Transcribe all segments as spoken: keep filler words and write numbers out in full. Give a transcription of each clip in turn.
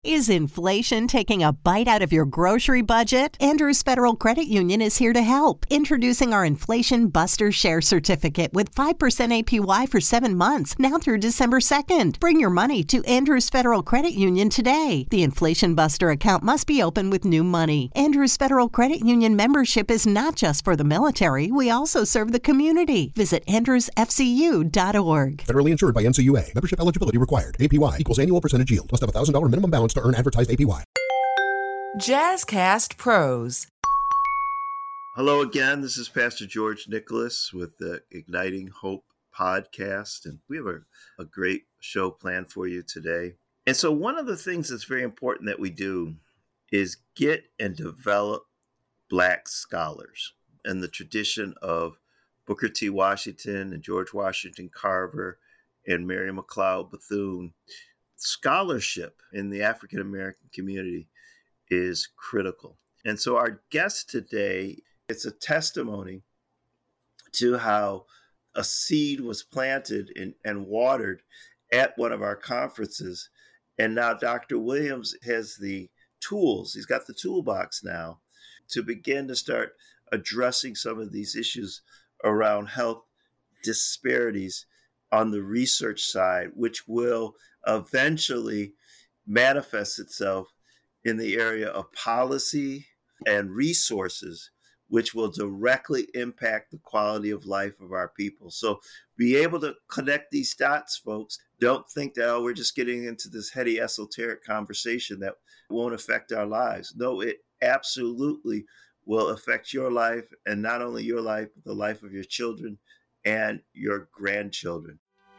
Is inflation taking a bite out of your grocery budget? Andrews Federal Credit Union is here to help. Introducing our Inflation Buster Share Certificate with five percent A P Y for seven months, now through December second. Bring your money to Andrews Federal Credit Union today. The Inflation Buster account must be open with new money. Andrews Federal Credit Union membership is not just for the military. We also serve the community. Visit andrews f c u dot org. Federally insured by N C U A. Membership eligibility required. A P Y equals annual percentage yield. Must have a one thousand dollars minimum balance to earn advertised A P Y. Jazzcast Pros. Hello again. This is Pastor George Nicholas with the Igniting Hope podcast, and we have a, a great show planned for you today. And so one of the things that's very important that we do is get and develop Black scholars. And the tradition of Booker T. Washington and George Washington Carver and Mary McLeod Bethune, scholarship in the African American community is critical. And so our guest today, it's a testimony to how a seed was planted in, and watered at one of our conferences. And now Doctor Williams has the tools, he's got the toolbox now to begin to start addressing some of these issues around health disparities on the research side, which will eventually manifest itself in the area of policy and resources, which will directly impact the quality of life of our people. So be able to connect these dots, folks. Don't think that, oh, we're just getting into this heady esoteric conversation that won't affect our lives. No, it absolutely will affect your life, and not only your life, but the life of your children and your grandchildren.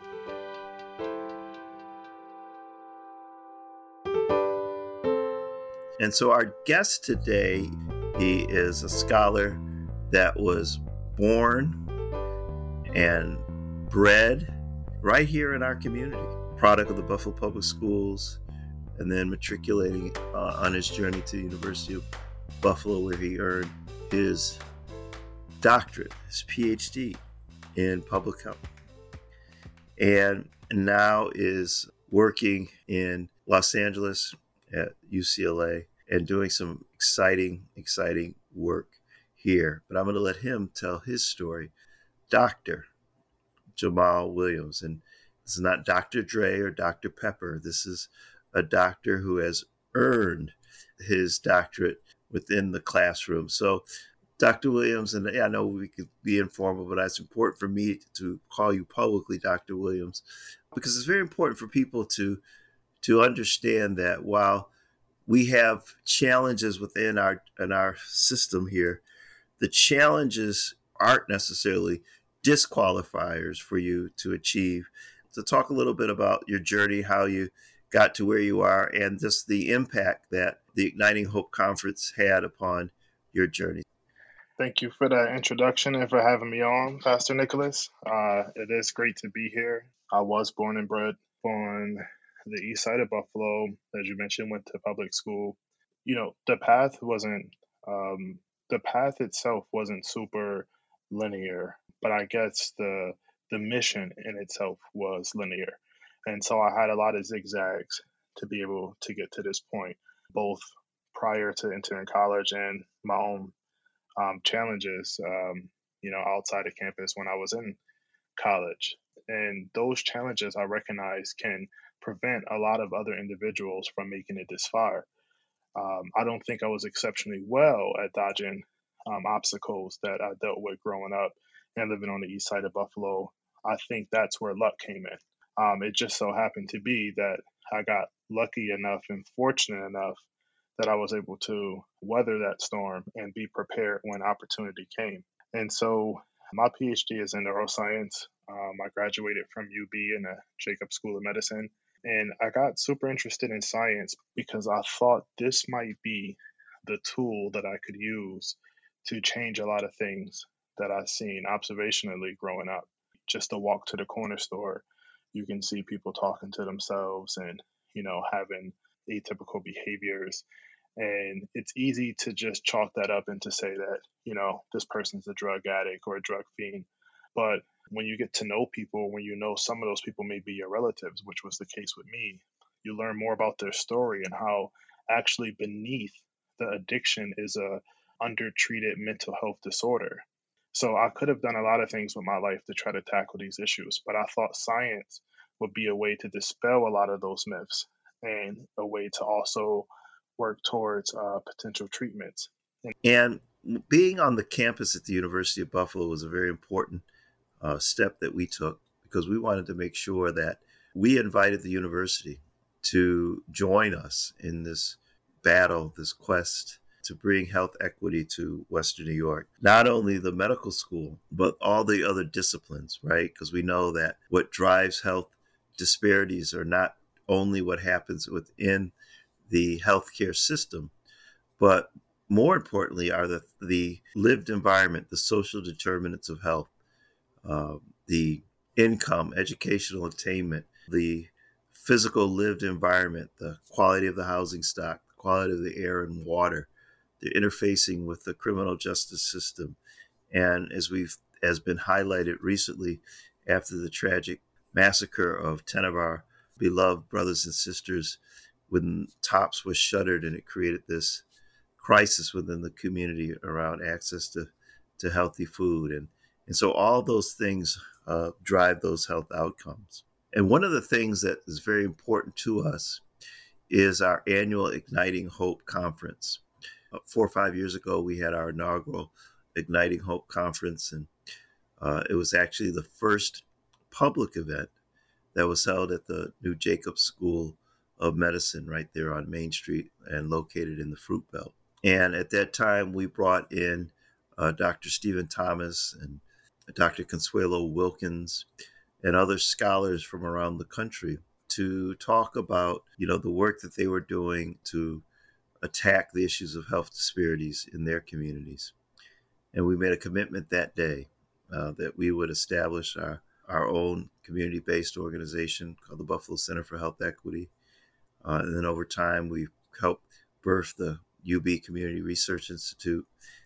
And so our guest today, he is a scholar that was born and bred right here in our community, product of the Buffalo Public Schools, and then matriculating uh, on his journey to the University of Buffalo, where he earned his doctorate, his P H D in public health, and now is working in Los Angeles at U C L A and doing some exciting, exciting work here. But I'm going to let him tell his story. Doctor Jamal Williams. And this is not Doctor Dre or Doctor Pepper. This is a doctor who has earned his doctorate within the classroom. So Doctor Williams, and yeah, I know we could be informal, but it's important for me to call you publicly Doctor Williams, because it's very important for people to to understand that while we have challenges within our in our system here, the challenges aren't necessarily disqualifiers for you to achieve. So talk a little bit about your journey, how you got to where you are, and just the impact that the Igniting Hope Conference had upon your journey. Thank you for that introduction and for having me on, Pastor Nicholas. Uh, it is great to be here. I was born and bred on the east side of Buffalo. As you mentioned, went to public school. You know, the path wasn't, um, the path itself wasn't super linear, but I guess the the mission in itself was linear. And so I had a lot of zigzags to be able to get to this point, both prior to entering college and my own um, challenges, um, you know, outside of campus when I was in college. And those challenges I recognize can prevent a lot of other individuals from making it this far. Um, I don't think I was exceptionally well at dodging um, obstacles that I dealt with growing up and living on the east side of Buffalo. I think that's where luck came in. Um, it just so happened to be that I got lucky enough and fortunate enough that I was able to weather that storm and be prepared when opportunity came. And so my P H D is in neuroscience. Um, I graduated from U B in the Jacobs School of Medicine. And I got super interested in science because I thought this might be the tool that I could use to change a lot of things that I've seen observationally growing up. Just to walk to the corner store, you can see people talking to themselves and, you know, having atypical behaviors. And it's easy to just chalk that up and to say that, you know, this person's a drug addict or a drug fiend. But when you get to know people, when you know some of those people may be your relatives, which was the case with me, You learn more about their story and how actually beneath the addiction is a undertreated mental health disorder. So I could have done a lot of things with my life to try to tackle these issues, but I thought science would be a way to dispel a lot of those myths and a way to also work towards uh, potential treatments. And being on the campus at the University of Buffalo was a very important uh, step that we took, because we wanted to make sure that we invited the university to join us in this battle, this quest to bring health equity to Western New York. Not only the medical school, but all the other disciplines, right? Because we know that what drives health disparities are not only what happens within the healthcare system, but more importantly are the, the lived environment, the social determinants of health, uh, the income, educational attainment, the physical lived environment, the quality of the housing stock, the quality of the air and water, the interfacing with the criminal justice system. And as we've has been highlighted recently after the tragic massacre of ten of our beloved brothers and sisters, when TOPS was shuttered, and it created this crisis within the community around access to, to healthy food. And, and so all those things uh, drive those health outcomes. And one of the things that is very important to us is our annual Igniting Hope Conference. Uh, four or five years ago, we had our inaugural Igniting Hope Conference, and uh, it was actually the first public event that was held at the New Jacobs School of Medicine right there on Main Street and located in the Fruit Belt. And at that time, we brought in uh, Doctor Stephen Thomas and Doctor Consuelo Wilkins and other scholars from around the country to talk about, you know, the work that they were doing to attack the issues of health disparities in their communities. And we made a commitment that day uh, that we would establish our, our own community-based organization called the Buffalo Center for Health Equity. Uh, and then over time, we helped birth the U B Community Research Institute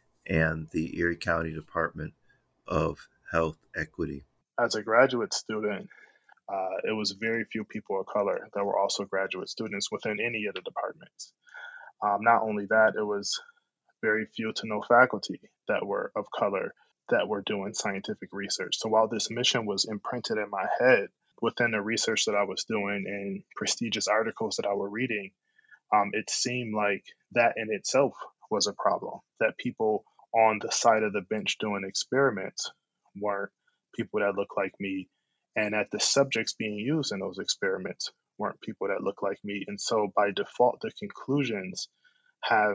and the Erie County Department of Health Equity. As a graduate student, uh, it was very few people of color that were also graduate students within any of the departments. Um, not only that, it was very few to no faculty that were of color that were doing scientific research. So while this mission was imprinted in my head within the research that I was doing and prestigious articles that I were reading, um, it seemed like that in itself was a problem, that people on the side of the bench doing experiments weren't people that looked like me, and that the subjects being used in those experiments weren't people that looked like me. And so by default, the conclusions have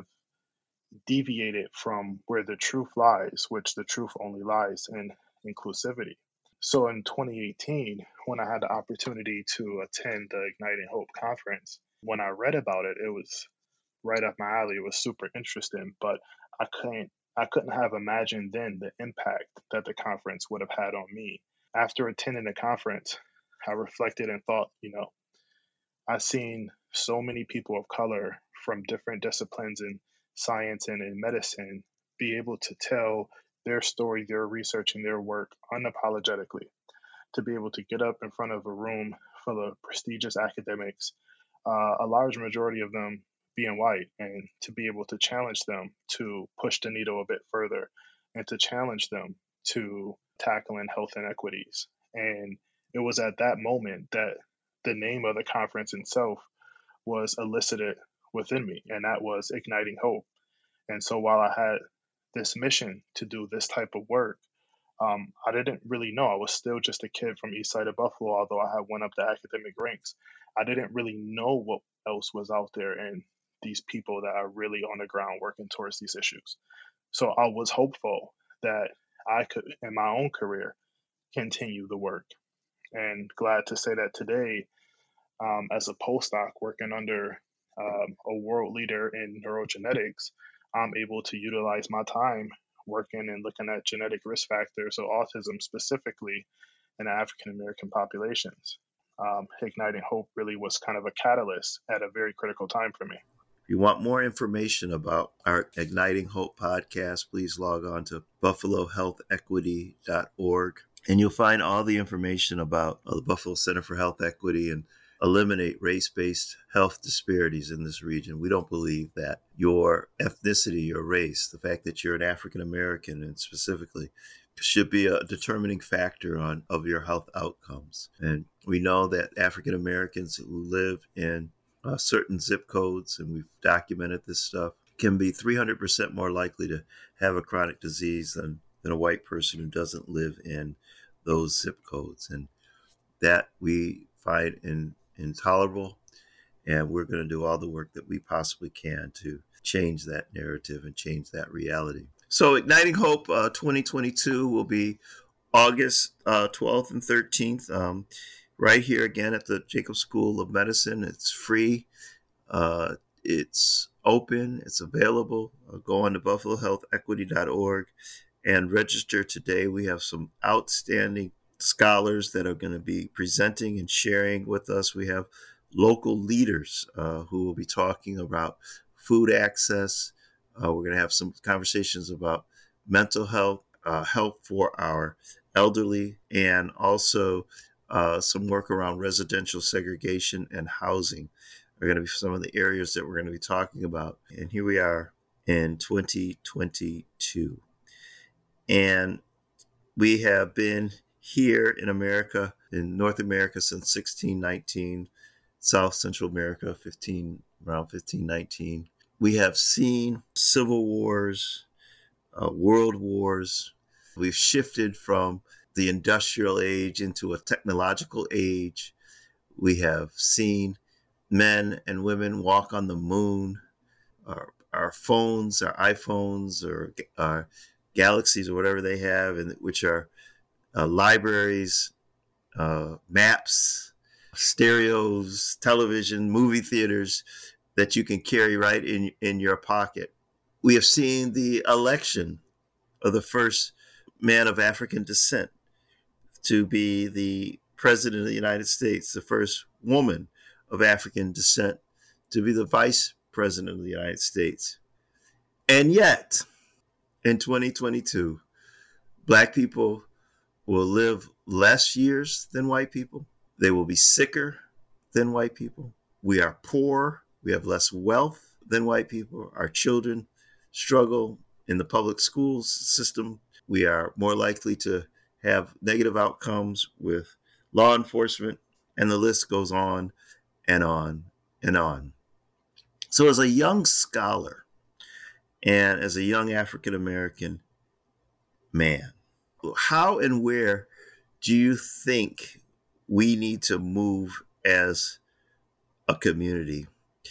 deviated from where the truth lies, which the truth only lies in inclusivity. So in twenty eighteen, when I had the opportunity to attend the Igniting Hope conference, when I read about it, it was right up my alley. It was super interesting, but I couldn't I couldn't have imagined then the impact that the conference would have had on me. After attending the conference, I reflected and thought, you know, I've seen so many people of color from different disciplines in science and in medicine be able to tell their story, their research, and their work unapologetically, to be able to get up in front of a room full of prestigious academics, uh, a large majority of them being white, and to be able to challenge them to push the needle a bit further and to challenge them to tackling health inequities. And it was at that moment that the name of the conference itself was elicited within me, and that was Igniting Hope. And so while I had this mission to do this type of work, um, I didn't really know. I was still just a kid from east side of Buffalo, although I had went up the academic ranks. I didn't really know what else was out there and these people that are really on the ground working towards these issues. So I was hopeful that I could, in my own career, continue the work. And glad to say that today, um, as a postdoc working under um, a world leader in neurogenetics, I'm able to utilize my time working and looking at genetic risk factors of autism specifically in African American populations. Um, Igniting Hope really was kind of a catalyst at a very critical time for me. If you want more information about our Igniting Hope podcast, please log on to buffalo health equity dot org, and you'll find all the information about uh, the Buffalo Center for Health Equity and eliminate race-based health disparities in this region. We don't believe that your ethnicity, your race, the fact that you're an African American and specifically, should be a determining factor on of your health outcomes. And we know that African Americans who live in uh, certain zip codes, and we've documented this stuff, can be three hundred percent more likely to have a chronic disease than, than a white person who doesn't live in those zip codes. And that we find in, intolerable, and we're going to do all the work that we possibly can to change that narrative and change that reality. So Igniting Hope uh, twenty twenty-two will be August uh, twelfth and thirteenth, um, right here again at the Jacobs School of Medicine. It's free. Uh, it's open. It's available. Uh, go on to buffalo health equity dot org and register today. We have some outstanding scholars that are going to be presenting and sharing with us. We have local leaders uh, who will be talking about food access. Uh, we're going to have some conversations about mental health, uh, help for our elderly, and also uh, some work around residential segregation and housing are going to be some of the areas that we're going to be talking about. And here we are in twenty twenty-two. And we have been here in America, in North America, since sixteen nineteen, South Central America, fifteen around fifteen nineteen. We have seen civil wars, uh, world wars. We've shifted from the industrial age into a technological age. We have seen men and women walk on the moon. Our, our phones, our iPhones, or our Galaxies, or whatever they have, and which are uh, libraries, uh, maps, stereos, television, movie theaters that you can carry right in in your pocket. We have seen the election of the first man of African descent to be the president of the United States, the first woman of African descent to be the vice president of the United States. And yet, in twenty twenty-two, Black people will live less years than white people. They will be sicker than white people. We are poor. We have less wealth than white people. Our children struggle in the public schools system. We are more likely to have negative outcomes with law enforcement, and the list goes on and on and on. So as a young scholar and as a young African-American man, how and where do you think we need to move as a community?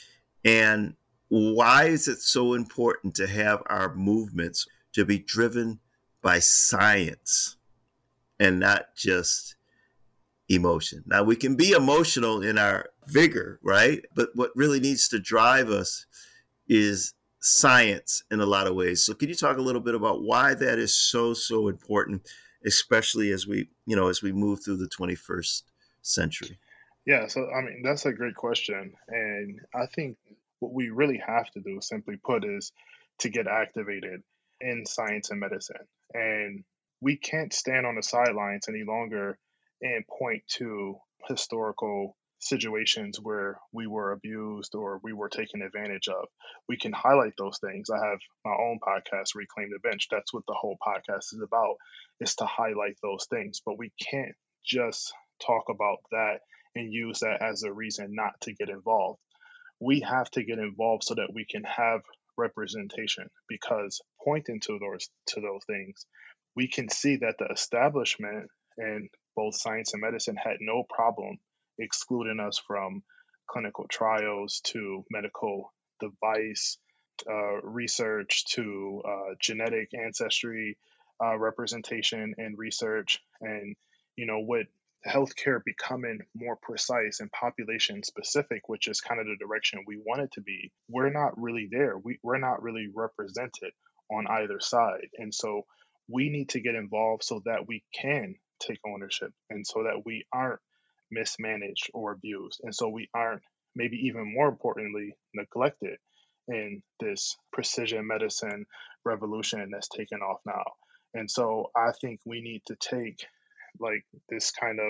And why is it so important to have our movements to be driven by science and not just emotion? Now, we can be emotional in our vigor, right? But what really needs to drive us is science in a lot of ways. So can you talk a little bit about why that is so, so important, especially as we, you know, as we move through the twenty-first century? Yeah, so I mean, that's a great question. And I think what we really have to do, simply put, is to get activated in science and medicine. And we can't stand on the sidelines any longer and point to historical situations where we were abused or we were taken advantage of. We can highlight those things. I have my own podcast, Reclaim the Bench. That's what the whole podcast is about, is to highlight those things. But we can't just talk about that and use that as a reason not to get involved. We have to get involved so that we can have representation, because pointing to those to those things, we can see that the establishment in both science and medicine had no problem excluding us from clinical trials to medical device uh, research to uh, genetic ancestry uh, representation and research. And, you know, with healthcare becoming more precise and population specific, which is kind of the direction we want it to be, we're not really there. We, we're not really represented on either side. And so we need to get involved so that we can take ownership and so that we aren't mismanaged or abused. And so we aren't, maybe even more importantly, neglected in this precision medicine revolution that's taken off now. And so I think we need to take like this kind of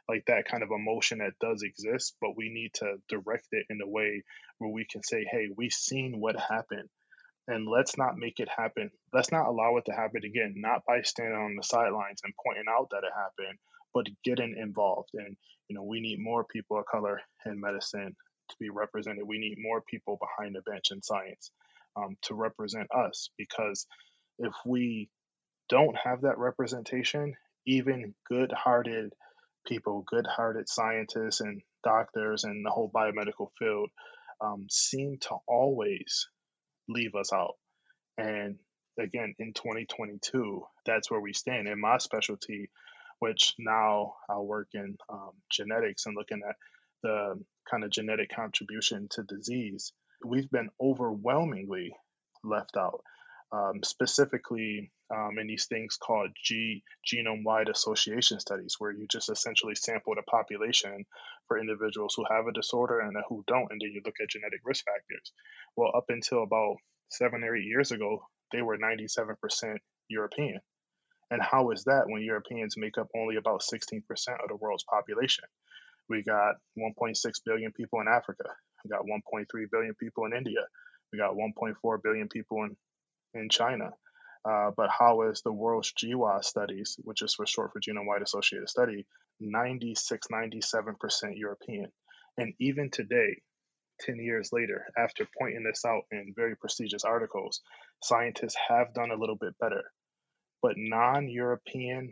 like that kind of emotion that does exist, but we need to direct it in a way where we can say, hey, we've seen what happened, and let's not make it happen. Let's not allow it to happen again, not by standing on the sidelines and pointing out that it happened, but getting involved. And, you know, we need more people of color in medicine to be represented. We need more people behind the bench in science um, to represent us, because if we don't have that representation, even good-hearted people, good-hearted scientists and doctors and the whole biomedical field um, seem to always leave us out. And again, in twenty twenty-two, that's where we stand. In my specialty, which now I work in um, genetics and looking at the kind of genetic contribution to disease, we've been overwhelmingly left out. Um, specifically um, in these things called G, genome-wide association studies, where you just essentially sample the population for individuals who have a disorder and who don't, and then you look at genetic risk factors. Well, up until about seven or eight years ago, they were ninety-seven percent European. And how is that when Europeans make up only about sixteen percent of the world's population? We got one point six billion people in Africa. We got one point three billion people in India. We got one point four billion people in in China. Uh, but how is the world's G W A S studies, which is for short for genome-wide associated study, ninety-six, ninety-seven percent European. And even today, ten years later, after pointing this out in very prestigious articles, scientists have done a little bit better. But non-European,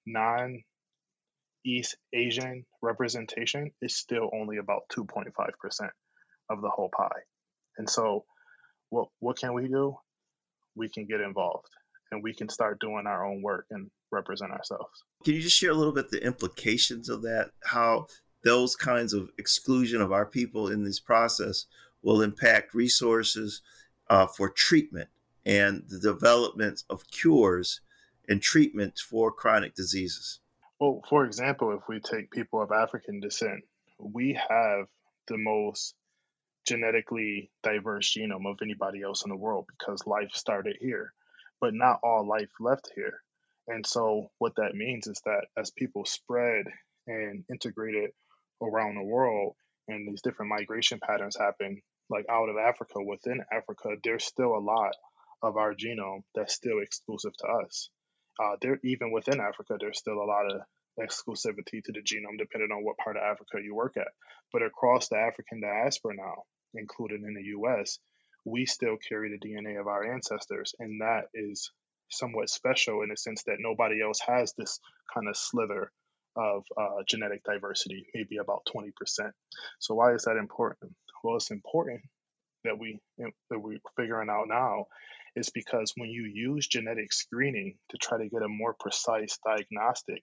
non-East Asian representation is still only about two point five percent of the whole pie. And so what what can we do? We can get involved and we can start doing our own work and represent ourselves. Can you just share a little bit the implications of that, how those kinds of exclusion of our people in this process will impact resources uh, for treatment and the development of cures and treatments for chronic diseases? Well, for example, if we take people of African descent, we have the most genetically diverse genome of anybody else in the world because life started here, but not all life left here. And so what that means is that as people spread and integrated around the world and these different migration patterns happen, like out of Africa, within Africa, there's still a lot of our genome that's still exclusive to us. Uh, there, even within Africa, there's still a lot of exclusivity to the genome depending on what part of Africa you work at. But across the African diaspora now, included in the U S, we still carry the D N A of our ancestors. And that is somewhat special in the sense that nobody else has this kind of slither of uh, genetic diversity, maybe about twenty percent. So why is that important? Well, it's important that, we, that we're figuring out now is because when you use genetic screening to try to get a more precise diagnostic,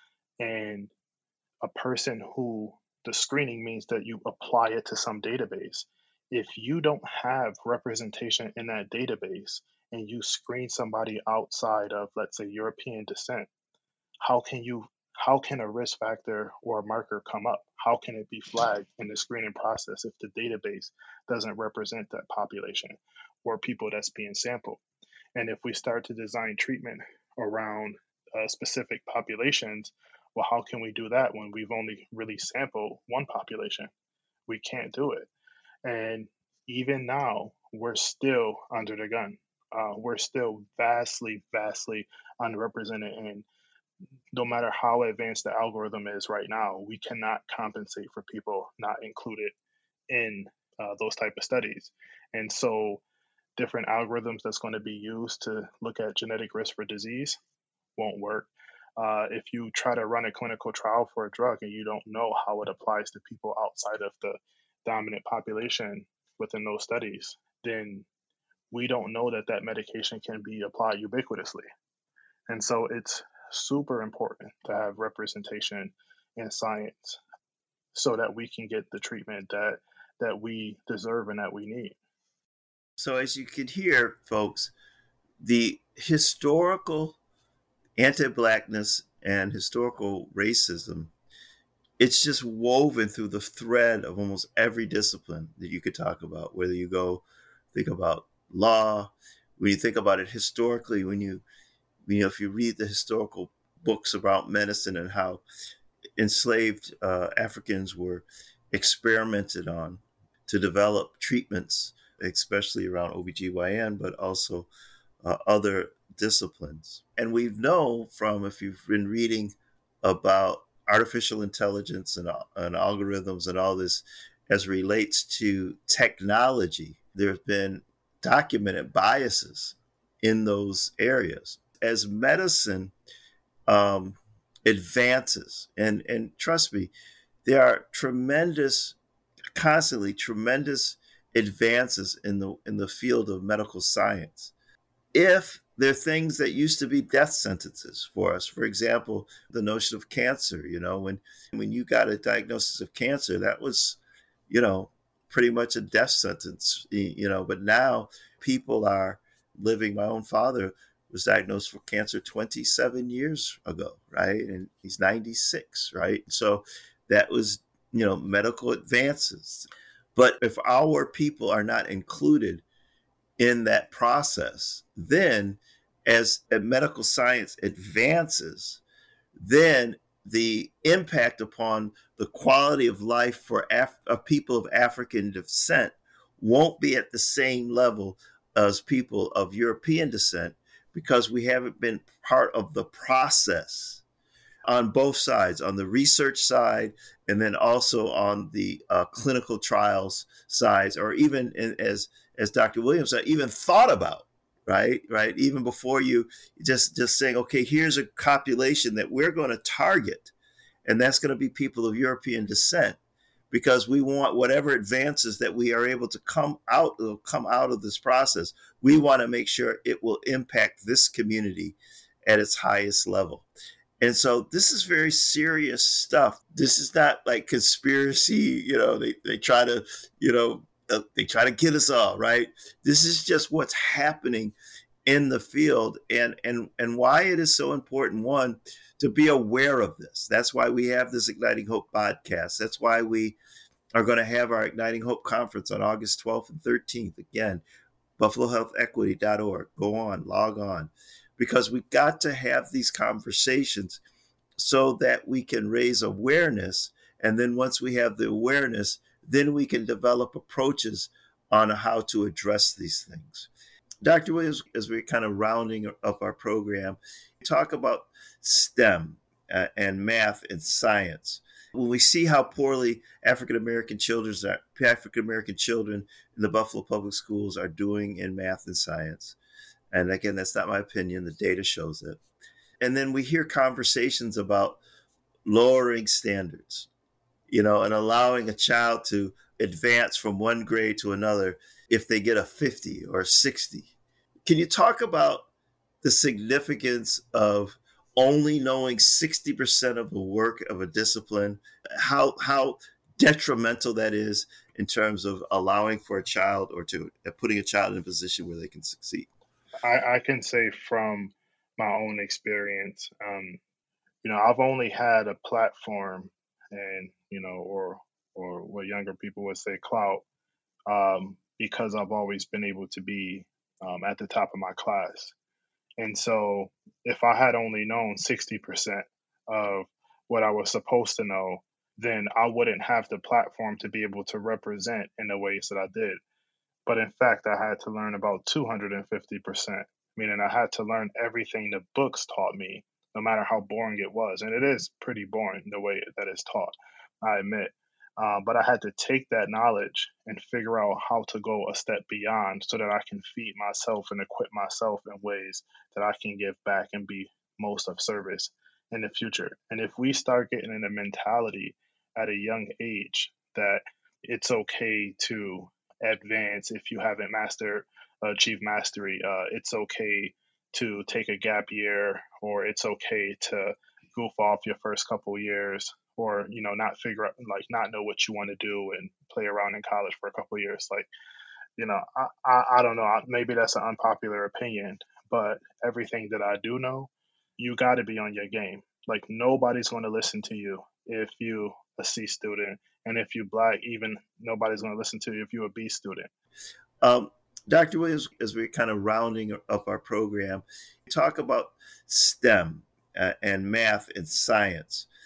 and a person who the screening means that you apply it to some database. If you don't have representation in that database and you screen somebody outside of, let's say, European descent, how can you how can a risk factor or a marker come up? How can it be flagged in the screening process if the database doesn't represent that population or people that's being sampled? And if we start to design treatment around uh, specific populations, well, how can we do that when we've only really sampled one population? We can't do it. And even now, we're still under the gun. Uh, we're still vastly, vastly underrepresented. And no matter how advanced the algorithm is right now, we cannot compensate for people not included in uh, those type of studies. And so different algorithms that's going to be used to look at genetic risk for disease won't work. Uh, if you try to run a clinical trial for a drug and you don't know how it applies to people outside of the dominant population within those studies, then we don't know that that medication can be applied ubiquitously. And so it's super important to have representation in science so that we can get the treatment that that we deserve and that we need. So as you can hear, folks, the historical anti-Blackness and historical racism, it's just woven through the thread of almost every discipline that you could talk about, whether you go think about law, when you think about it historically, when you, you know, if you read the historical books about medicine and how enslaved uh, Africans were experimented on to develop treatments, especially around O B G Y N, but also uh, other disciplines. And we know from, if you've been reading about artificial intelligence and, and algorithms and all this as relates to technology, there have been documented biases in those areas. As medicine um, advances, and, and trust me, there are tremendous, constantly tremendous advances in the in the field of medical science. If there are things that used to be death sentences for us, for example, the notion of cancer, you know, when when you got a diagnosis of cancer, that was, you know, pretty much a death sentence, you know, but now people are living. My own father was diagnosed for cancer twenty-seven years ago, right? And he's ninety-six, right? So that was, you know, medical advances. But if our people are not included in that process, then as medical science advances, then the impact upon the quality of life for Af- of people of African descent won't be at the same level as people of European descent, because we haven't been part of the process on both sides, on the research side, and then also on the uh, clinical trials sides, or even in, as as Doctor Williams said, even thought about, right? Right. Even before you just just saying, okay, here's a population that we're going to target, and that's going to be people of European descent, because we want whatever advances that we are able to come out of, come out of this process. We want to make sure it will impact this community at its highest level. And so this is very serious stuff. This is not like conspiracy, you know, they, they try to, you know, uh, they try to get us all, right? This is just what's happening in the field, and, and, and why it is so important, one, to be aware of this. That's why we have this Igniting Hope podcast. That's why we are going to have our Igniting Hope conference on August twelfth and thirteenth. Again, buffalo health equity dot org. Go on, log on. Because we've got to have these conversations so that we can raise awareness. And then once we have the awareness, then we can develop approaches on how to address these things. Doctor Williams, as we're kind of rounding up our program, talk about STEM uh, and math and science. When we see how poorly African-American children, are, African-American children in the Buffalo Public Schools are doing in math and science, and again, that's not my opinion. The data shows it. And then we hear conversations about lowering standards, you know, and allowing a child to advance from one grade to another if they get a fifty or sixty. Can you talk about the significance of only knowing sixty percent of the work of a discipline, how how detrimental that is in terms of allowing for a child, or to uh, putting a child in a position where they can succeed? I, I can say from my own experience, um, you know, I've only had a platform, and, you know, or or what younger people would say, clout, um, because I've always been able to be um, at the top of my class. And so if I had only known sixty percent of what I was supposed to know, then I wouldn't have the platform to be able to represent in the ways that I did. But in fact, I had to learn about two hundred fifty percent, meaning I had to learn everything the books taught me, no matter how boring it was. And it is pretty boring the way that it's taught, I admit. Uh, but I had to take that knowledge and figure out how to go a step beyond so that I can feed myself and equip myself in ways that I can give back and be most of service in the future. And if we start getting in a mentality at a young age that it's okay to advance if you haven't mastered, uh, achieved mastery, uh, it's okay to take a gap year, or it's okay to goof off your first couple years, or, you know, not figure out, like, not know what you want to do and play around in college for a couple years. Like, you know, I, I, I don't know, maybe that's an unpopular opinion, but everything that I do know, you got to be on your game. Like, nobody's going to listen to you if you a C student, and if you Black, even nobody's going to listen to you if you're a B student. Um, Doctor Williams, as we're kind of rounding up our program, talk about STEM uh, and math and science.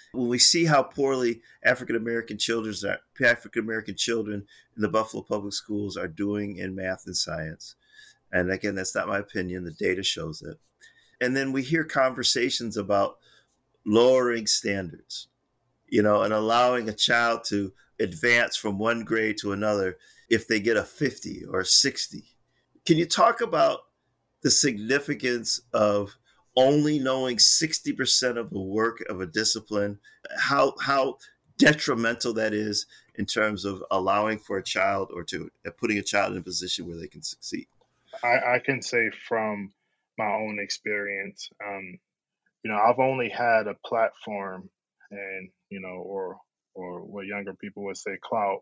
When we see how poorly African American children, African American children in the Buffalo Public Schools are doing in math and science, and again, that's not my opinion, the data shows it. And then we hear conversations about lowering standards, you know, and allowing a child to advance from one grade to another if they get a fifty or sixty. Can you talk about the significance of only knowing sixty percent of the work of a discipline, how how detrimental that is in terms of allowing for a child or to uh, putting a child in a position where they can succeed? I, I can say from my own experience, um, you know, I've only had a platform and, you know, or or what younger people would say clout,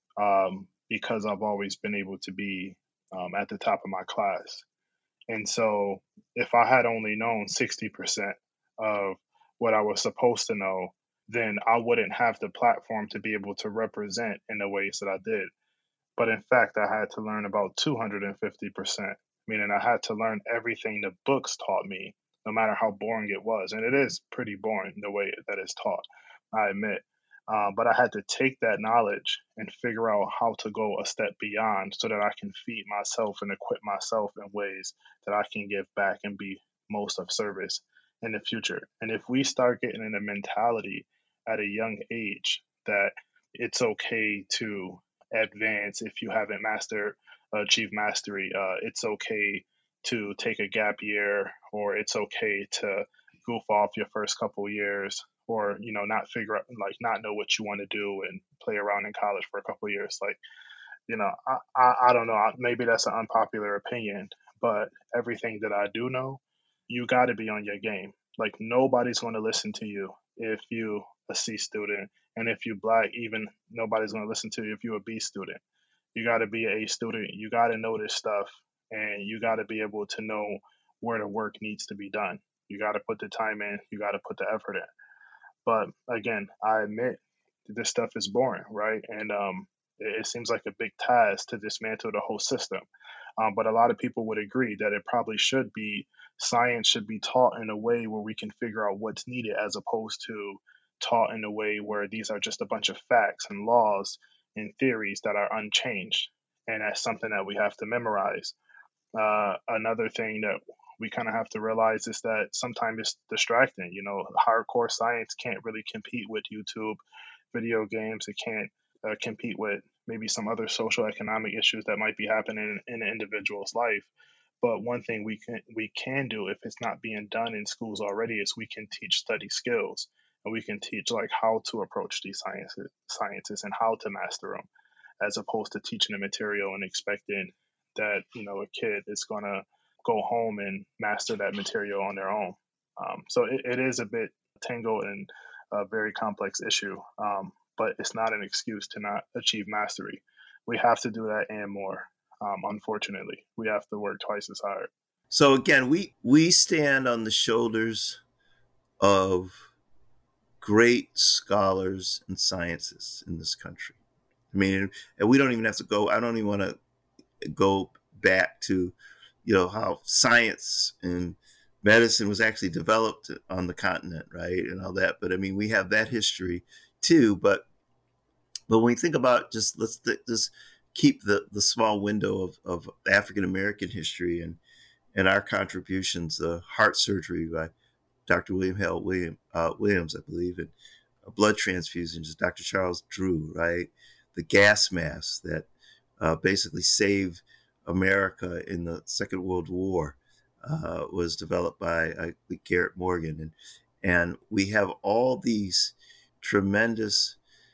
um, because I've always been able to be um, at the top of my class. And so if I had only known sixty percent of what I was supposed to know, then I wouldn't have the platform to be able to represent in the ways that I did. But in fact, I had to learn about two hundred fifty percent, meaning I had to learn everything the books taught me, no matter how boring it was. And it is pretty boring the way that it's taught, I admit. Uh, but I had to take that knowledge and figure out how to go a step beyond so that I can feed myself and equip myself in ways that I can give back and be most of service in the future. And if we start getting in a mentality at a young age that it's okay to advance if you haven't mastered, uh, achieved mastery, uh, it's okay to take a gap year, or it's okay to goof off your first couple years, or, you know, not figure out, like, not know what you want to do and play around in college for a couple of years. Like, you know, I, I, I don't know. Maybe that's an unpopular opinion, but everything that I do know, you got to be on your game. Like, nobody's going to listen to you if you a C student. And if you Black, even nobody's going to listen to you if you're a B student. You got to be an A student. You got to know this stuff, and you got to be able to know where the work needs to be done. You got to put the time in. You got to put the effort in. But again, I admit this stuff is boring, right? And um, it, it seems like a big task to dismantle the whole system. Um, but a lot of people would agree that it probably should be, science should be taught in a way where we can figure out what's needed, as opposed to taught in a way where these are just a bunch of facts and laws and theories that are unchanged. And that's something that we have to memorize. Uh, another thing that we kind of have to realize is that sometimes it's distracting. You know, hardcore science can't really compete with YouTube video games. It can't uh, compete with maybe some other social economic issues that might be happening in, in an individual's life. But one thing we can we can do, if it's not being done in schools already, is we can teach study skills, and we can teach like how to approach these sciences, sciences and how to master them, as opposed to teaching the material and expecting that, you know, a kid is gonna go home and master that material on their own. Um, so it, it is a bit tangled and a very complex issue, um, but it's not an excuse to not achieve mastery. We have to do that and more. Um, unfortunately, we have to work twice as hard. So again, we we stand on the shoulders of great scholars and scientists in this country. I mean, and we don't even have to go, I don't even want to go back to, you know, how science and medicine was actually developed on the continent, right? And all that. But I mean, we have that history too. But but when we think about just, let's th- just keep the, the small window of, of African-American history and, and our contributions, the heart surgery by Doctor William Hale William, uh, Williams, I believe, and blood transfusions, Doctor Charles Drew, right? The gas mask that uh, basically saved America in the Second World War uh, was developed by uh, Garrett Morgan. And, and we have all these tremendous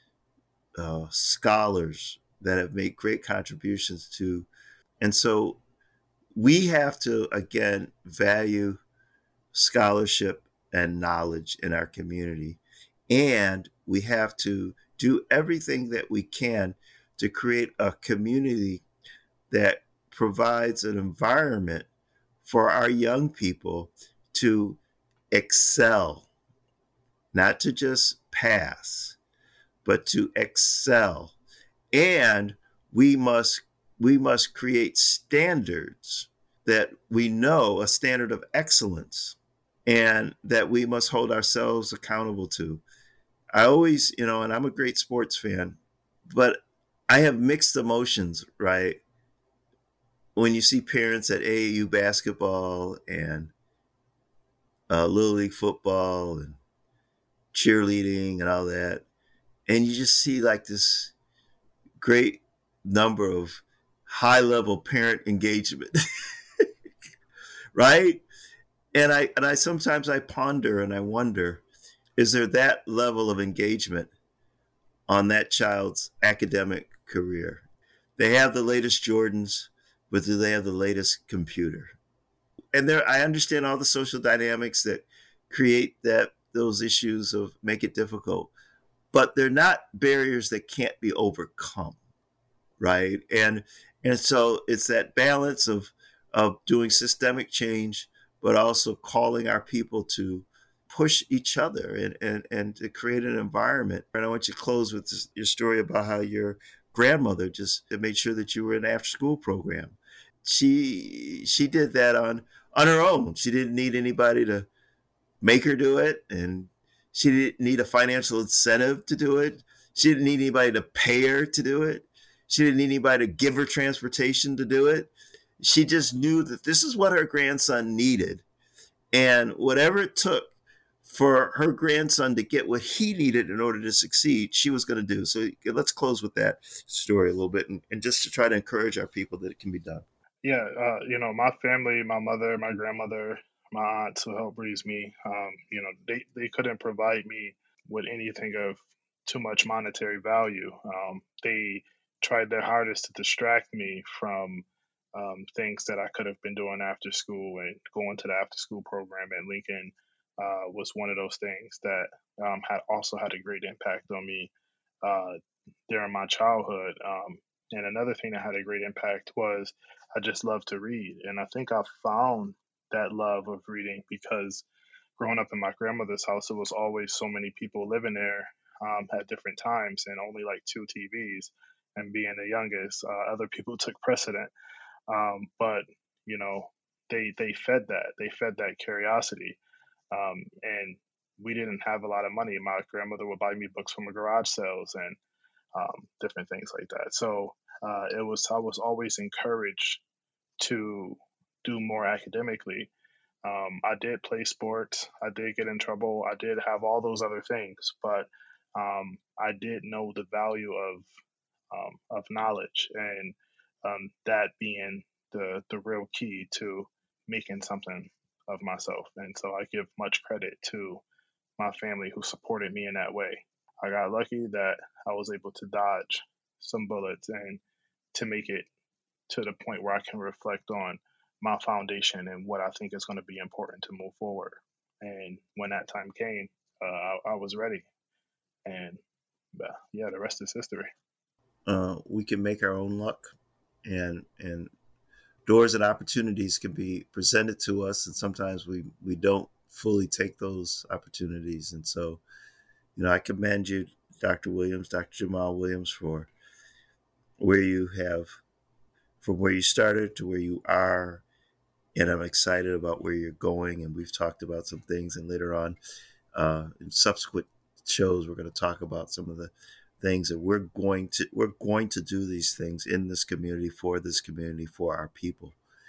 uh, scholars that have made great contributions to. And so we have to, again, value scholarship and knowledge in our community. And we have to do everything that we can to create a community that provides an environment for our young people to excel, not to just pass, but to excel. And we must we must create standards that we know, a standard of excellence, and that we must hold ourselves accountable to. I always, you know, and I'm a great sports fan, but I have mixed emotions, right? When you see parents at A A U basketball and uh, Little League football and cheerleading and all that, and you just see like this great number of high level parent engagement, right? And I and I sometimes I ponder and I wonder, is there that level of engagement on that child's academic career? They have the latest Jordans, but do they have the latest computer? And there, I understand all the social dynamics that create that those issues of make it difficult, but they're not barriers that can't be overcome, right? And and so it's that balance of of doing systemic change, but also calling our people to push each other and and, and to create an environment. And I want you to close with this, your story about how your grandmother just made sure that you were in an after school program. She she did that on on her own. She didn't need anybody to make her do it, and she didn't need a financial incentive to do it. She didn't need anybody to pay her to do it. She didn't need anybody to give her transportation to do it. She just knew that this is what her grandson needed, and whatever it took for her grandson to get what he needed in order to succeed, she was going to do. So let's close with that story a little bit, and, and just to try to encourage our people that it can be done. Yeah, uh, you know, my family, my mother, my grandmother, my aunts who helped raise me, um, you know, they, they couldn't provide me with anything of too much monetary value. Um, they tried their hardest to distract me from um, things that I could have been doing after school, and going to the after school program at Lincoln uh, was one of those things that um, had also had a great impact on me uh, during my childhood. Um, and another thing that had a great impact was I just love to read. And I think I found that love of reading because growing up in my grandmother's house, there was always so many people living there um, at different times, and only like two T Vs. And being the youngest, uh, other people took precedent. Um, but, you know, they they fed that. They fed that curiosity. Um, and we didn't have a lot of money. My grandmother would buy me books from the garage sales and um, different things like that. So uh, it was I was always encouraged to do more academically. Um, I did play sports. I did get in trouble. I did have all those other things, but um, I did know the value of um, of knowledge, and um, that being the the real key to making something of myself. And so I give much credit to my family who supported me in that way. I got lucky that I was able to dodge some bullets and to make it to the point where I can reflect on my foundation and what I think is going to be important to move forward. And when that time came, uh, I, I was ready. And uh, yeah, the rest is history. Uh, we can make our own luck, and and doors and opportunities can be presented to us, and sometimes we, we don't fully take those opportunities. And so, you know, I commend you, Doctor Williams, Doctor Jamal Williams, for where you have, from where you started to where you are. And I'm excited about where you're going. And we've talked about some things, and later on uh, in subsequent shows, we're going to talk about some of the things that we're going to, we're going to do these things in this community, for this community, for our people.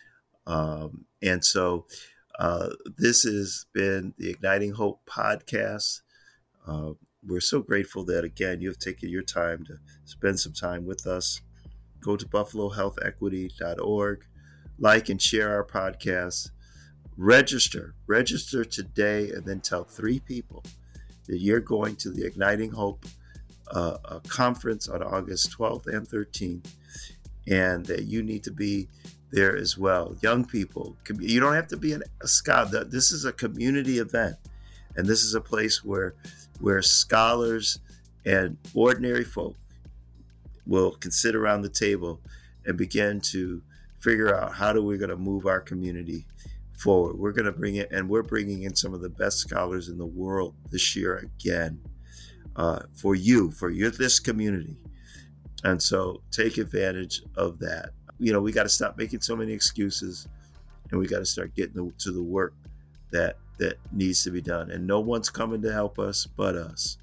Um, and so uh, this has been the Igniting Hope podcast. Uh, we're so grateful that, again, you've taken your time to spend some time with us. Go to buffalo health equity dot org, like and share our podcast, register, register today, and then tell three people that you're going to the Igniting Hope uh, a conference on August twelfth and thirteenth, and that you need to be there as well. Young people, you don't have to be an, a scholar. This is a community event, and this is a place where where scholars and ordinary folk will can sit around the table and begin to figure out how do we going to move our community forward. We're going to bring it, and we're bringing in some of the best scholars in the world this year again, uh, for you, for your this community. And so take advantage of that. You know, we got to stop making so many excuses, and we got to start getting to the work that that needs to be done. And no one's coming to help us but us.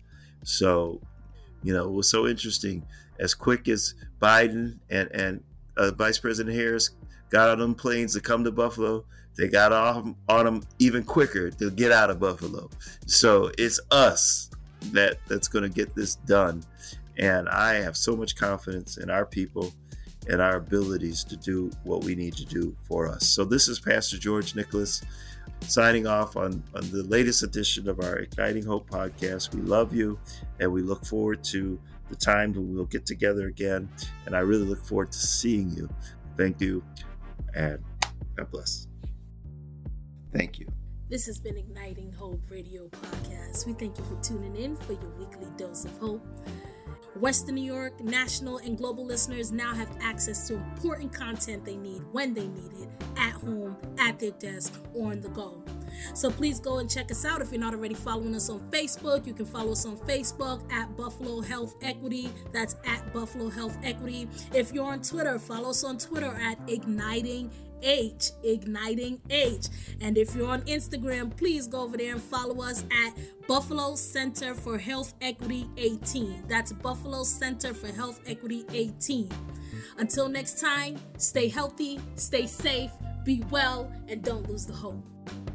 So, you know, it was so interesting. As quick as Biden and, and uh, Vice President Harris got on them planes to come to Buffalo, they got off on them even quicker to get out of Buffalo. So it's us that that's going to get this done. And I have so much confidence in our people and our abilities to do what we need to do for us. So this is Pastor George Nicholas signing off on, on the latest edition of our Igniting Hope podcast. We love you, and we look forward to the time when we'll get together again. And I really look forward to seeing you. Thank you, and God bless. Thank you. This has been Igniting Hope Radio Podcast. We thank you for tuning in for your weekly dose of hope. Western New York, national, and global listeners now have access to important content they need when they need it, at home, at their desk, or on the go. So please go and check us out. If you're not already following us on Facebook, you can follow us on Facebook at Buffalo Health Equity. That's at Buffalo Health Equity. If you're on Twitter, follow us on Twitter at Igniting H, Igniting H. And if you're on Instagram, please go over there and follow us at Buffalo Center for Health Equity eighteen. That's Buffalo Center for Health Equity eighteen. Until next time, stay healthy, stay safe, be well, and don't lose the hope.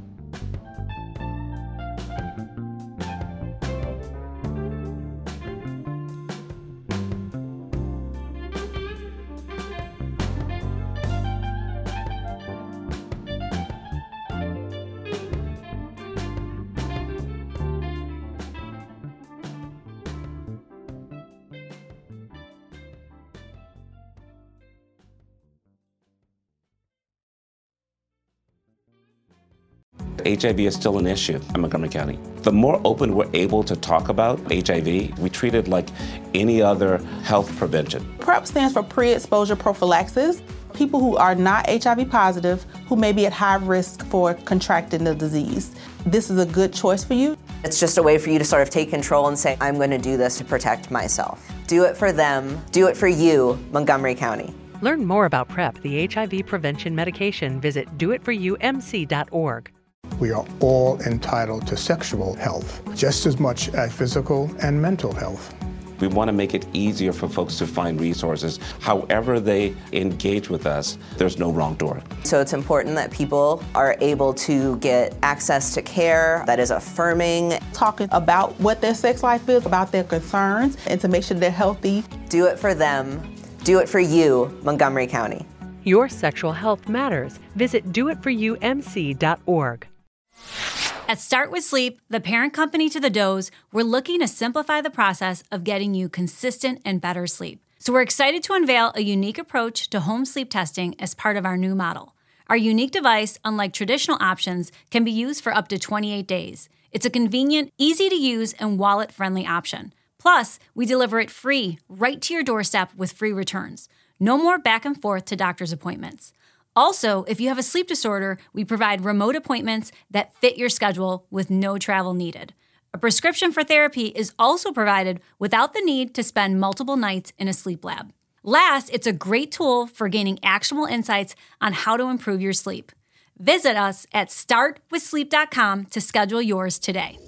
H I V is still an issue in Montgomery County. The more open we're able to talk about H I V, we treat it like any other health prevention. PrEP stands for pre-exposure prophylaxis. People who are not H I V positive, who may be at high risk for contracting the disease. This is a good choice for you. It's just a way for you to sort of take control and say, I'm going to do this to protect myself. Do it for them. Do it for you, Montgomery County. Learn more about PrEP, the H I V prevention medication. Visit do it for you m c dot org. We are all entitled to sexual health, just as much as physical and mental health. We want to make it easier for folks to find resources. However they engage with us, there's no wrong door. So it's important that people are able to get access to care that is affirming. Talking about what their sex life is, about their concerns, and to make sure they're healthy. Do it for them. Do it for you, Montgomery County. Your sexual health matters. Visit do it for you m c dot org. At Start With Sleep, the parent company to the Doze, we're looking to simplify the process of getting you consistent and better sleep. So we're excited to unveil a unique approach to home sleep testing as part of our new model. Our unique device, unlike traditional options, can be used for up to twenty-eight days. It's a convenient, easy-to-use, and wallet-friendly option. Plus, we deliver it free, right to your doorstep with free returns. No more back and forth to doctor's appointments. Also, if you have a sleep disorder, we provide remote appointments that fit your schedule with no travel needed. A prescription for therapy is also provided without the need to spend multiple nights in a sleep lab. Last, it's a great tool for gaining actionable insights on how to improve your sleep. Visit us at start with sleep dot com to schedule yours today.